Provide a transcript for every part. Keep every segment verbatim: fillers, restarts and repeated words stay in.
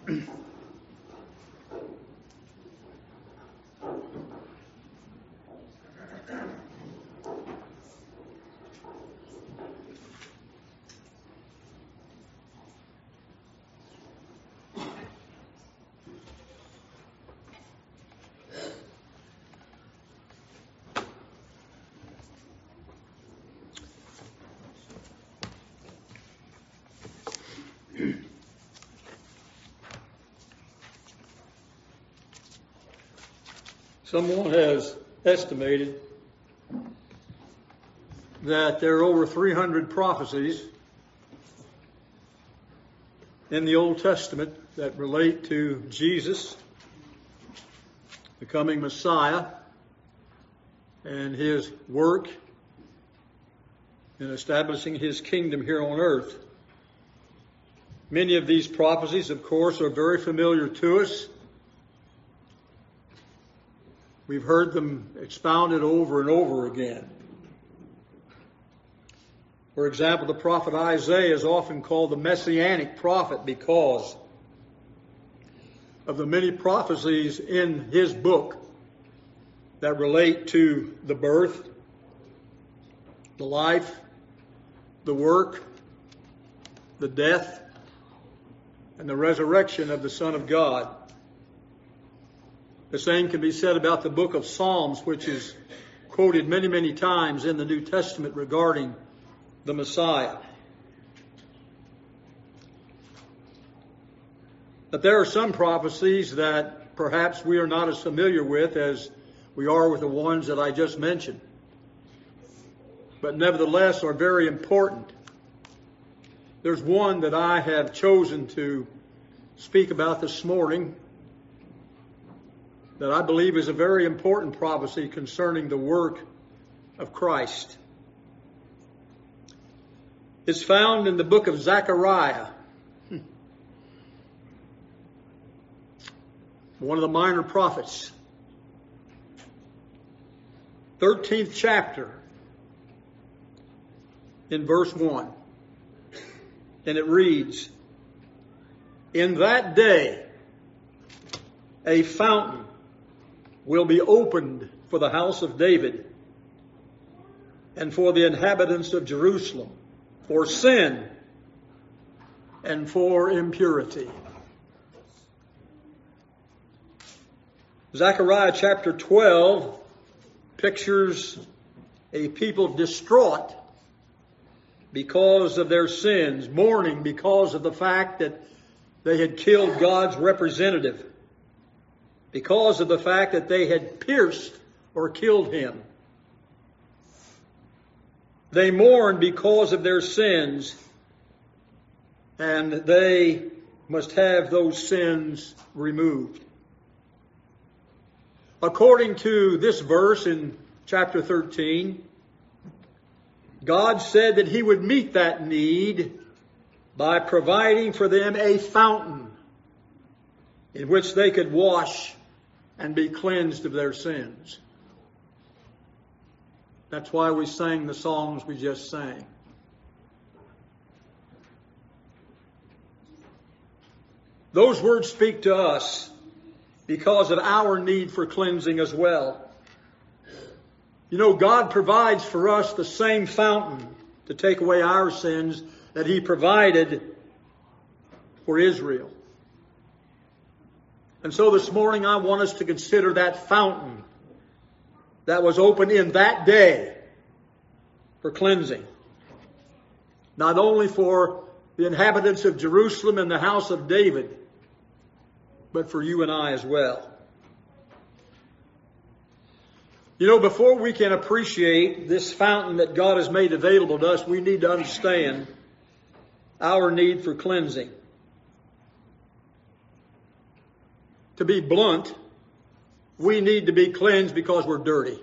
Someone has estimated that there are over three hundred prophecies in the Old Testament that relate to Jesus, the coming Messiah, and his work in establishing his kingdom here on earth. Many of these prophecies, of course, are very familiar to us. We've heard them expounded over and over again. For example, the prophet Isaiah is often called the Messianic prophet because of the many prophecies in his book that relate to the birth, the life, the work, the death, and the resurrection of the Son of God. The same can be said about the book of Psalms, which is quoted many, many times in the New Testament regarding the Messiah. But there are some prophecies that perhaps we are not as familiar with as we are with the ones that I just mentioned, but nevertheless are very important. There's one that I have chosen to speak about this morning that I believe is a very important prophecy concerning the work of Christ. It's found in the book of Zechariah, one of the minor prophets. thirteenth chapter, in verse one. And it reads, "In that day, a fountain will be opened for the house of David and for the inhabitants of Jerusalem, for sin and for impurity." Zechariah chapter twelve pictures a people distraught because of their sins, mourning because of the fact that they had killed God's representative, because of the fact that they had pierced or killed him. They mourn because of their sins, and they must have those sins removed. According to this verse in chapter thirteen, God said that he would meet that need by providing for them a fountain in which they could wash and be cleansed of their sins. That's why we sang the songs we just sang. Those words speak to us because of our need for cleansing as well. You know, God provides for us the same fountain to take away our sins that he provided for Israel. And so this morning I want us to consider that fountain that was opened in that day for cleansing. Not only for the inhabitants of Jerusalem and the house of David, but for you and I as well. You know, before we can appreciate this fountain that God has made available to us, we need to understand our need for cleansing. To be blunt, we need to be cleansed because we're dirty.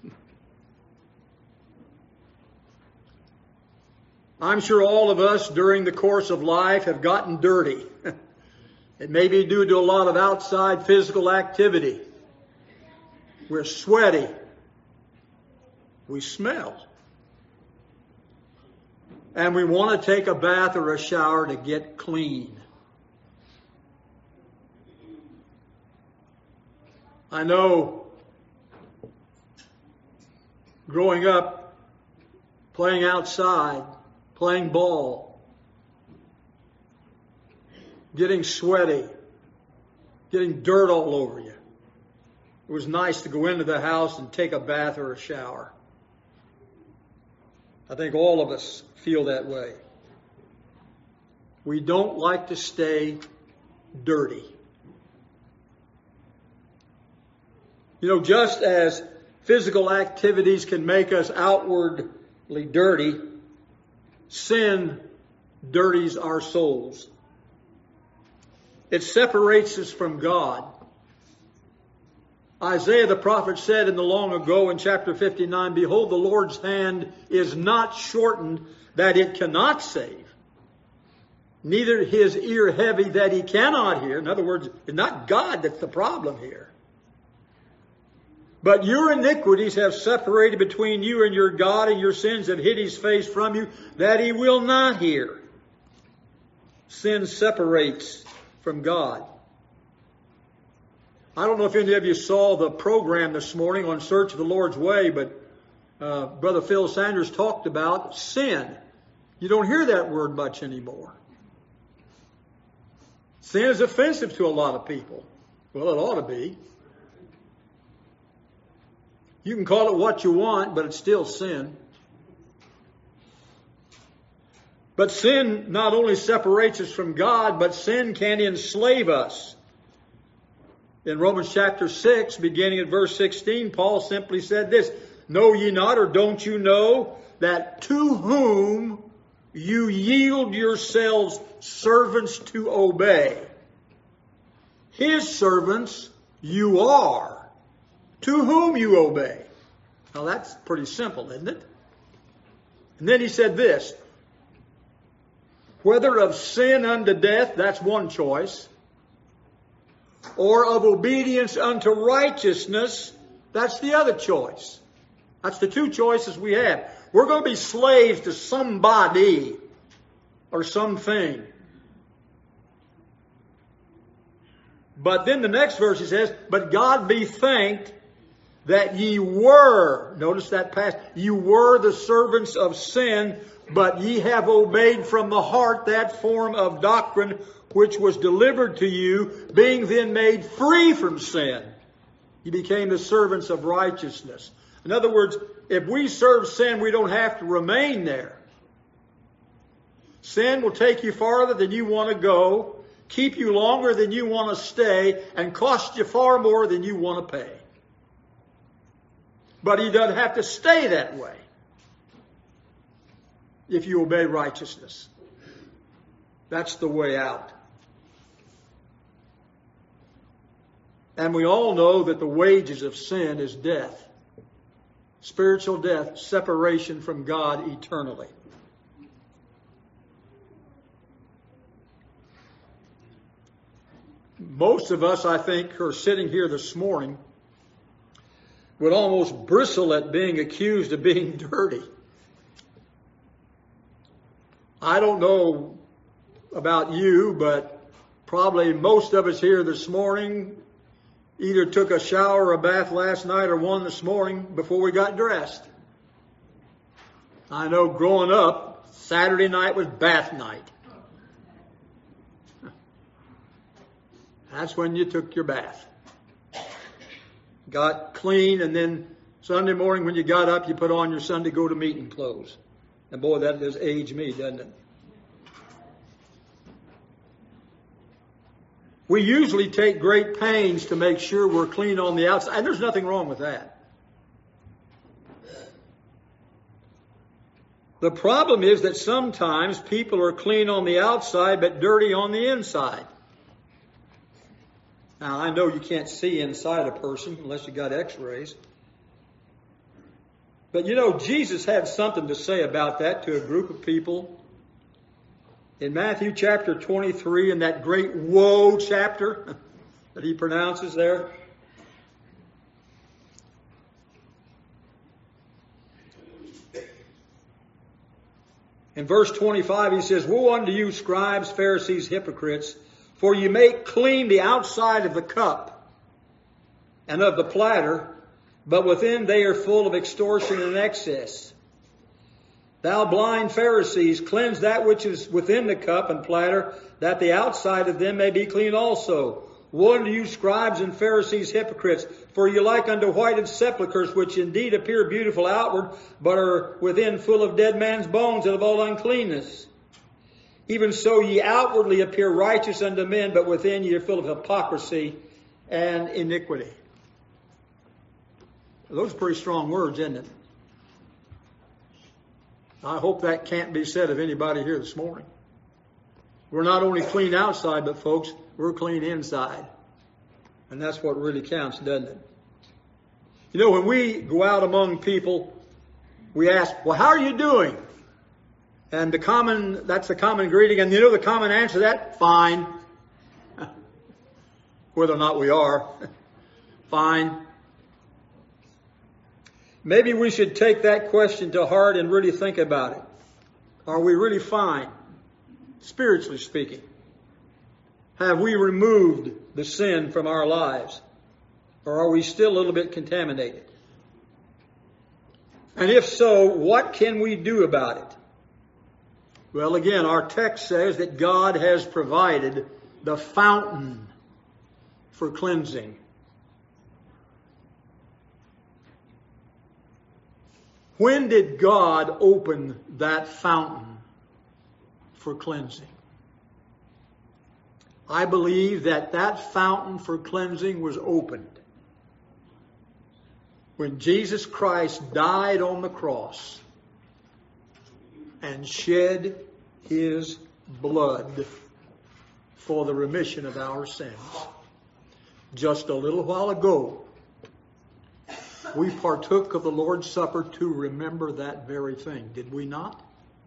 I'm sure all of us during the course of life have gotten dirty. It may be due to a lot of outside physical activity. We're sweaty. We smell. And we want to take a bath or a shower to get clean. I know growing up, playing outside, playing ball, getting sweaty, getting dirt all over you. It was nice to go into the house and take a bath or a shower. I think all of us feel that way. We don't like to stay dirty. You know, just as physical activities can make us outwardly dirty, sin dirties our souls. It separates us from God. Isaiah the prophet said in the long ago in chapter fifty-nine, "Behold, the Lord's hand is not shortened that it cannot save, neither his ear heavy that he cannot hear." In other words, it's not God that's the problem here. But your iniquities have separated between you and your God, and your sins have hid his face from you, that he will not hear. Sin separates from God. I don't know if any of you saw the program this morning on Search of the Lord's Way, but uh, Brother Phil Sanders talked about sin. You don't hear that word much anymore. Sin is offensive to a lot of people. Well, it ought to be. You can call it what you want, but it's still sin. But sin not only separates us from God, but sin can enslave us. In Romans chapter six, beginning at verse sixteen, Paul simply said this, "Know ye not, or don't you know, that to whom you yield yourselves servants to obey, his servants you are, to whom you obey." Now that's pretty simple, isn't it? And then he said this, "Whether of sin unto death," that's one choice, "or of obedience unto righteousness," that's the other choice. That's the two choices we have. We're going to be slaves to somebody or something. But then the next verse he says, "But God be thanked that ye were," notice that past, "ye were the servants of sin, but ye have obeyed from the heart that form of doctrine which was delivered to you, being then made free from sin. You became the servants of righteousness." In other words, if we serve sin, we don't have to remain there. Sin will take you farther than you want to go, keep you longer than you want to stay, and cost you far more than you want to pay. But he doesn't have to stay that way if you obey righteousness. That's the way out. And we all know that the wages of sin is death. Spiritual death, separation from God eternally. Most of us, I think, who are sitting here this morning would almost bristle at being accused of being dirty. I don't know about you, but probably most of us here this morning either took a shower or a bath last night or one this morning before we got dressed. I know growing up, Saturday night was bath night. That's when you took your bath. Got clean, and then Sunday morning when you got up, you put on your Sunday go to meeting clothes. And boy, that does age me, doesn't it? We usually take great pains to make sure we're clean on the outside, and there's nothing wrong with that. The problem is that sometimes people are clean on the outside but dirty on the inside. Now, I know you can't see inside a person unless you got x-rays. But you know, Jesus had something to say about that to a group of people. In Matthew chapter twenty-three, in that great woe chapter that he pronounces there. In verse twenty-five, he says, "Woe unto you, scribes, Pharisees, hypocrites, for you make clean the outside of the cup and of the platter, but within they are full of extortion and excess. Thou blind Pharisees, cleanse that which is within the cup and platter, that the outside of them may be clean also. Woe unto you, scribes and Pharisees, hypocrites, for you like unto whited sepulchres, which indeed appear beautiful outward, but are within full of dead man's bones and of all uncleanness. Even so ye outwardly appear righteous unto men, but within ye are full of hypocrisy and iniquity. Those are pretty strong words, isn't it? I hope that can't be said of anybody here this morning. We're not only clean outside, but folks, we're clean inside. And that's what really counts, doesn't it? You know, when we go out among people, we ask, well, how are you doing? And the common, that's the common greeting. And you know the common answer to that? Fine. Whether or not we are. Fine. Maybe we should take that question to heart and really think about it. Are we really fine, spiritually speaking? Have we removed the sin from our lives? Or are we still a little bit contaminated? And if so, what can we do about it? Well, again, our text says that God has provided the fountain for cleansing. When did God open that fountain for cleansing? I believe that that fountain for cleansing was opened when Jesus Christ died on the cross and shed His blood for the remission of our sins. Just a little while ago, we partook of the Lord's Supper to remember that very thing, did we not?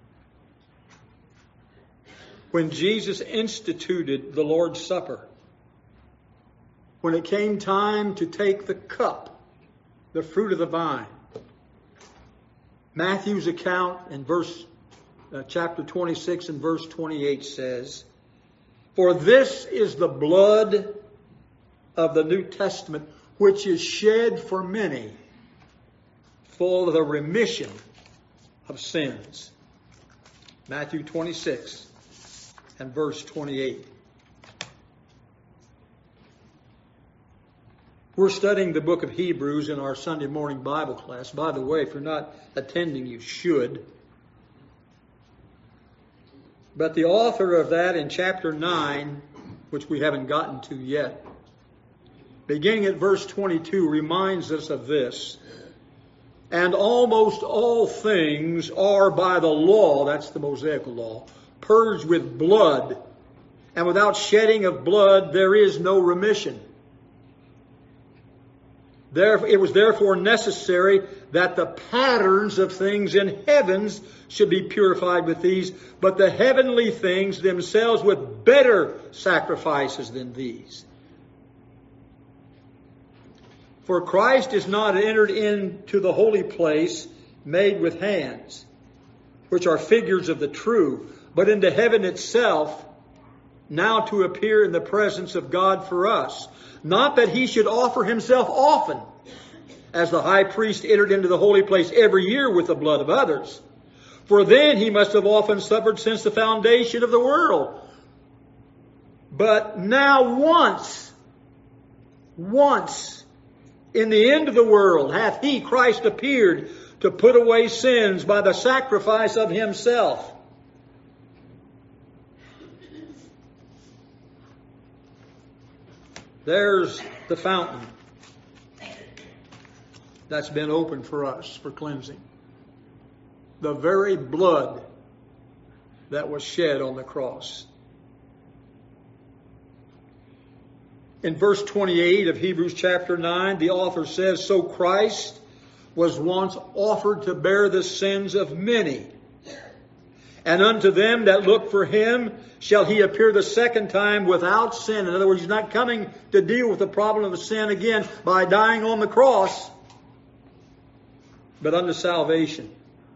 When Jesus instituted the Lord's Supper, when it came time to take the cup, the fruit of the vine, Matthew's account in verse uh, chapter twenty-six and verse twenty-eight says, "For this is the blood of the New Testament, which is shed for many for the remission of sins." Matthew twenty-six and verse twenty-eight. We're studying the book of Hebrews in our Sunday morning Bible class. By the way, if you're not attending, you should. But the author of that in chapter nine, which we haven't gotten to yet, beginning at verse twenty-two, reminds us of this. "And almost all things are by the law," that's the Mosaical law, "purged with blood, and without shedding of blood there is no remission. There, it was therefore necessary that the patterns of things in heavens should be purified with these, but the heavenly things themselves with better sacrifices than these. For Christ is not entered into the holy place made with hands, which are figures of the true, but into heaven itself, now to appear in the presence of God for us. Not that He should offer Himself often, as the high priest entered into the holy place every year with the blood of others. For then He must have often suffered since the foundation of the world. But now once, once, in the end of the world, hath He, Christ, appeared to put away sins by the sacrifice of Himself." There's the fountain that's been opened for us for cleansing. The very blood that was shed on the cross. In verse twenty-eight of Hebrews chapter nine, the author says, "So Christ was once offered to bear the sins of many. And unto them that look for Him shall He appear the second time without sin." In other words, He's not coming to deal with the problem of sin again by dying on the cross, but unto salvation.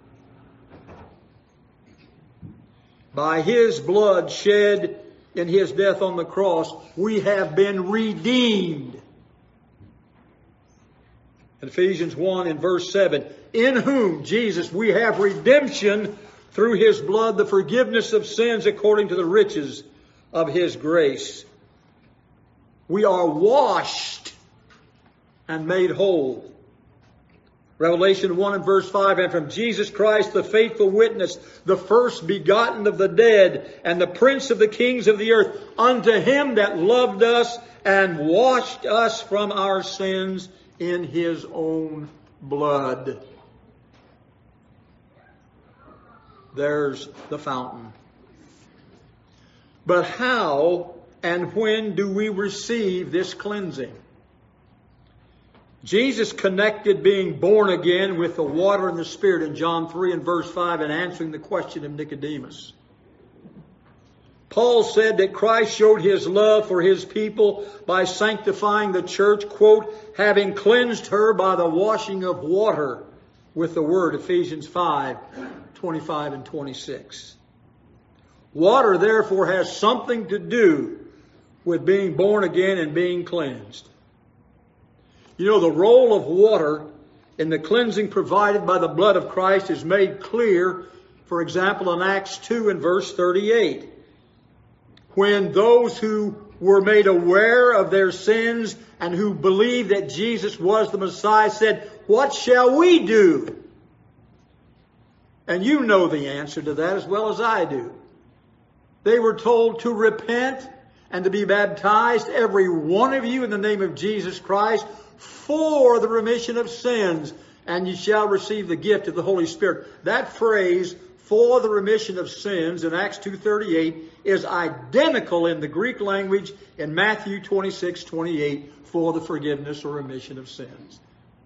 By His blood shed in His death on the cross, we have been redeemed Ephesians one and verse seven. In whom, Jesus, we have redemption through His blood, the forgiveness of sins according to the riches of His grace. We are washed and made whole. Revelation one and verse five, and from Jesus Christ, the faithful witness, the first begotten of the dead, and the prince of the kings of the earth, unto Him that loved us and washed us from our sins in His own blood. There's the fountain. But how and when do we receive this cleansing? Jesus connected being born again with the water and the Spirit in John three and verse five in answering the question of Nicodemus. Paul said that Christ showed His love for His people by sanctifying the church, quote, having cleansed her by the washing of water with the Word, Ephesians five, twenty-five and twenty-six. Water, therefore, has something to do with being born again and being cleansed. You know, the role of water in the cleansing provided by the blood of Christ is made clear, for example, in Acts two and verse thirty-eight. When those who were made aware of their sins and who believed that Jesus was the Messiah said, "What shall we do?" And you know the answer to that as well as I do. They were told to repent and to be baptized, every one of you, in the name of Jesus Christ, for the remission of sins, and you shall receive the gift of the Holy Spirit. That phrase, for the remission of sins, in Acts two thirty-eight, is identical in the Greek language in Matthew twenty-six twenty-eight, for the forgiveness or remission of sins.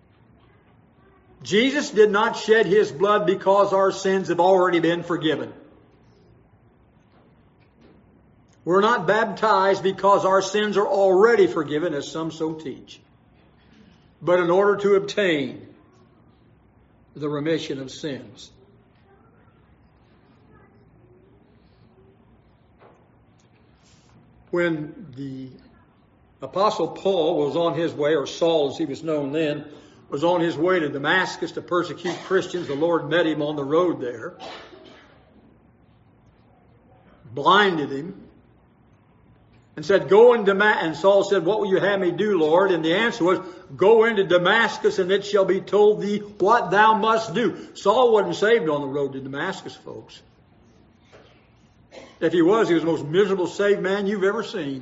Jesus did not shed His blood because our sins have already been forgiven. We're not baptized because our sins are already forgiven, as some so teach, but in order to obtain the remission of sins. When the Apostle Paul was on his way, or Saul as he was known then, was on his way to Damascus to persecute Christians, the Lord met him on the road there, blinded him, and said, "Go in Damascus." And Saul said, "What will you have me do, Lord?" And the answer was, "Go into Damascus, and it shall be told thee what thou must do." Saul wasn't saved on the road to Damascus, folks. If he was, he was the most miserable saved man you've ever seen.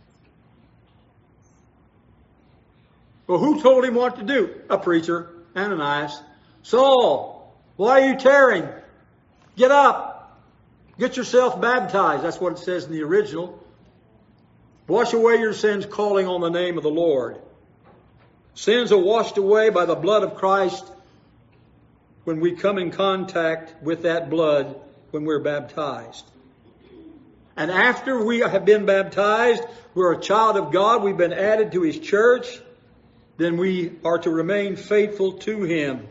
Well, who told him what to do? A preacher, Ananias. "Saul, why are you tarrying? Get up. Get yourself baptized." That's what it says in the original. "Wash away your sins, calling on the name of the Lord." Sins are washed away by the blood of Christ when we come in contact with that blood when we're baptized. And after we have been baptized, we're a child of God, we've been added to His church, then we are to remain faithful to Him.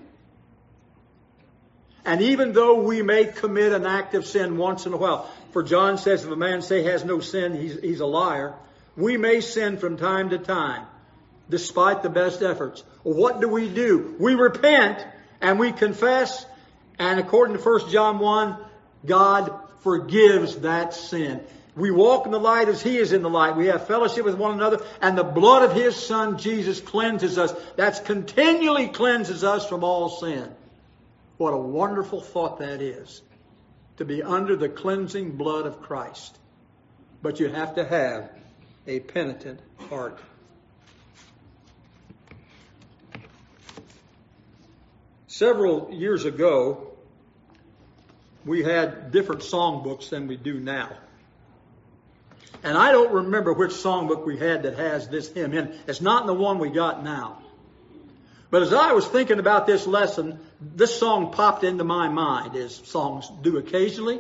And even though we may commit an act of sin once in a while, for John says if a man say has no sin, he's, he's a liar. We may sin from time to time, despite the best efforts. Well, what do we do? We repent and we confess, and according to First John one, God forgives that sin. We walk in the light as He is in the light. We have fellowship with one another, and the blood of His Son Jesus cleanses us. That's continually cleanses us from all sin. What a wonderful thought that is, to be under the cleansing blood of Christ. But you have to have a penitent heart. Several years ago, we had different songbooks than we do now. And I don't remember which songbook we had that has this hymn in. It's not in the one we got now. But as I was thinking about this lesson, this song popped into my mind, as songs do occasionally.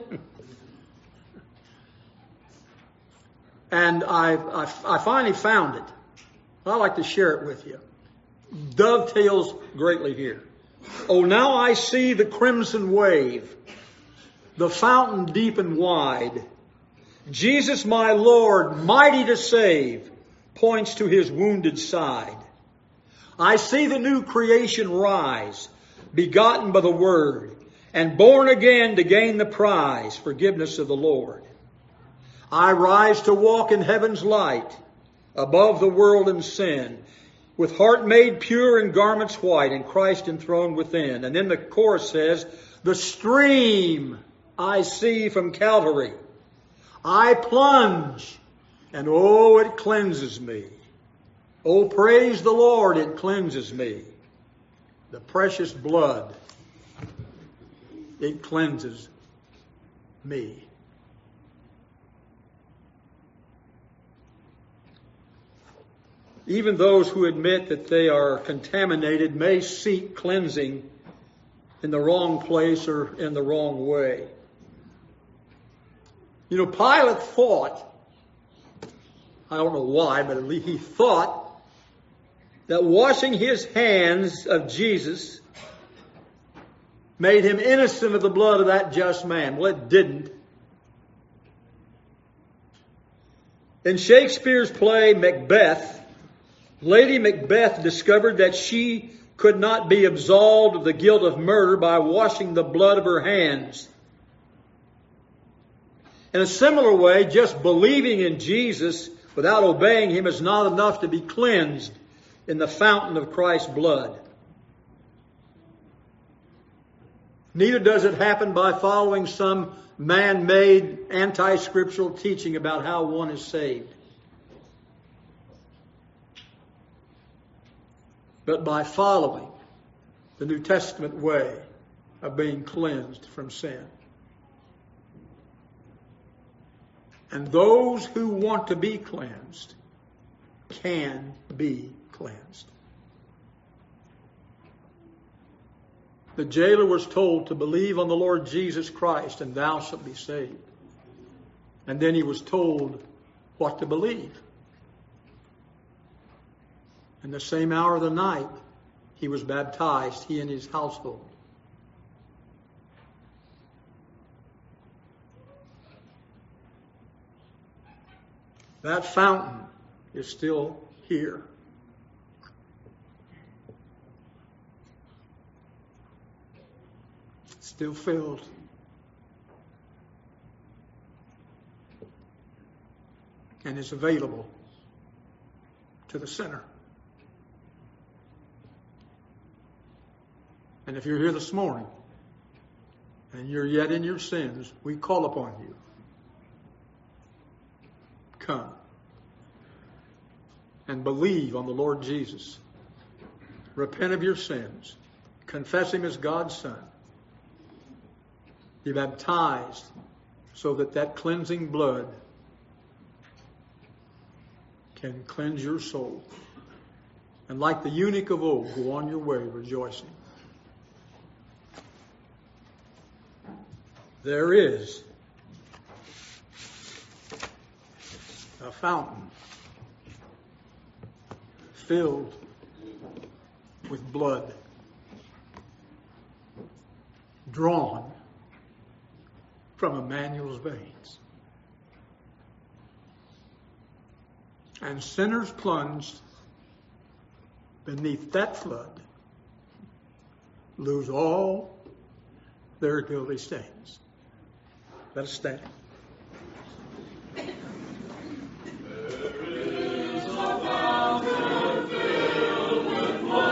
And I, I, I finally found it. I'd like to share it with you. Dovetails greatly here. "Oh, now I see the crimson wave, the fountain deep and wide. Jesus, my Lord, mighty to save, points to His wounded side. I see the new creation rise, begotten by the Word, and born again to gain the prize, forgiveness of the Lord. I rise to walk in heaven's light, above the world and sin, with heart made pure and garments white, and Christ enthroned within. And then the chorus says, the stream I see from Calvary, I plunge, and oh, it cleanses me. Oh, praise the Lord, it cleanses me. The precious blood, it cleanses me. Even those who admit that they are contaminated may seek cleansing in the wrong place or in the wrong way. You know, Pilate thought, I don't know why, but at least he thought that washing his hands of Jesus made him innocent of the blood of that just man. Well, it didn't. In Shakespeare's play Macbeth, Lady Macbeth discovered that she could not be absolved of the guilt of murder by washing the blood of her hands. In a similar way, just believing in Jesus without obeying Him is not enough to be cleansed in the fountain of Christ's blood. Neither does it happen by following some man-made anti-scriptural teaching about how one is saved, but by following the New Testament way of being cleansed from sin. And those who want to be cleansed can be cleansed. The jailer was told to believe on the Lord Jesus Christ and thou shalt be saved. And then he was told what to believe. In the same hour of the night, he was baptized, he and his household. That fountain is still here. It's still filled. And is available to the sinner. And if you're here this morning and you're yet in your sins, we call upon you. Come and believe on the Lord Jesus. Repent of your sins. Confess Him as God's Son. Be baptized so that that cleansing blood can cleanse your soul. And like the eunuch of old, go on your way rejoicing. There is a fountain filled with blood, drawn from Emmanuel's veins. And sinners plunged beneath that flood lose all their guilty stains. Let us stand.